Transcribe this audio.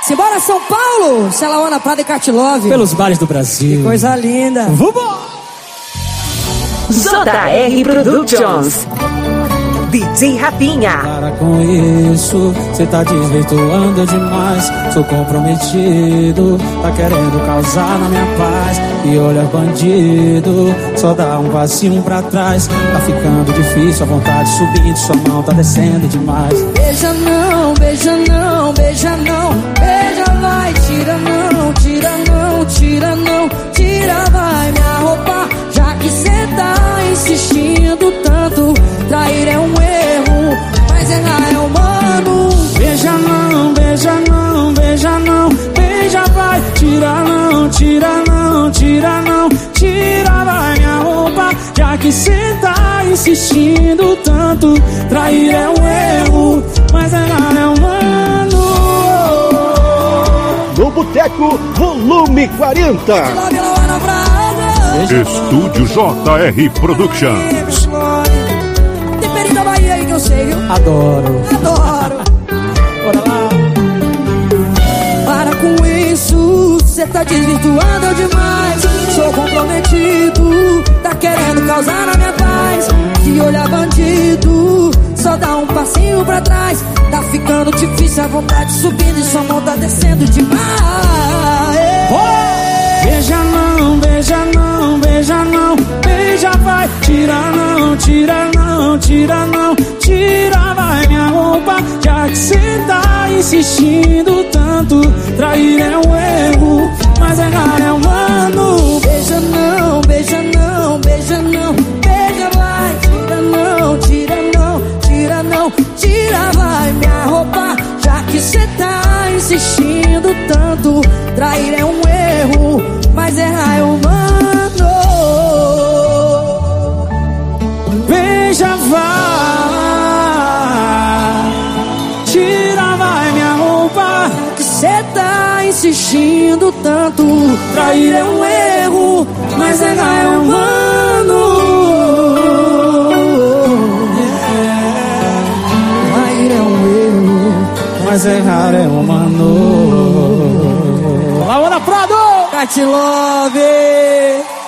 Simbora São Paulo, Celaona, Prada e Catilove. Pelos bares do Brasil. Que coisa linda. Vambora! JR Productions. DJ Rapinha. Para com isso, cê tá desvirtuando demais. Sou comprometido, tá querendo causar na minha paz. E olha, bandido, só dá um passinho pra trás. Tá ficando difícil, a vontade subindo, sua mão tá descendo demais. Beija não, beija não, beija não. Beija vai, tira não, tira não, tira não. Tira vai minha roupa, já que cê tá insistindo tanto. Trair é um erro, mas errar é humano. Beija não, beija não, beija não. Beija vai, tira não, tira não, tira não. Tira vai minha roupa, já que cê tá insistindo tanto. Trair é um erro, mas errar é humano. No Boteco, volume 40. Estúdio JR Productions. Temperinho da Bahia aí que eu sei, viu? Adoro. Adoro. Bora lá. Para com isso, cê tá desvirtuando demais. Sou comprometido, tá querendo causar na minha paz. Que olhar bandido, só dá um passinho pra trás. Tá ficando difícil, a vontade subindo e sua mão tá descendo demais. Beija não, beija não, beija não. Beija vai, tira não, tira não, tira não. Tira vai minha roupa, já que cê tá insistindo tanto. Trair é um erro, mas errar é humano. Beija não, beija não, beija não. Beija vai, tira não, tira não, tira não. Tira vai minha roupa, já que cê tá insistindo tanto. Trair é um erro, mas errar é humano. Beija vai, tira vai minha roupa, Que cê tá insistindo tanto. trair é um erro, mas errar é humano. Trair é um erro, Mas errar é humano. Laona Prado! Catilove.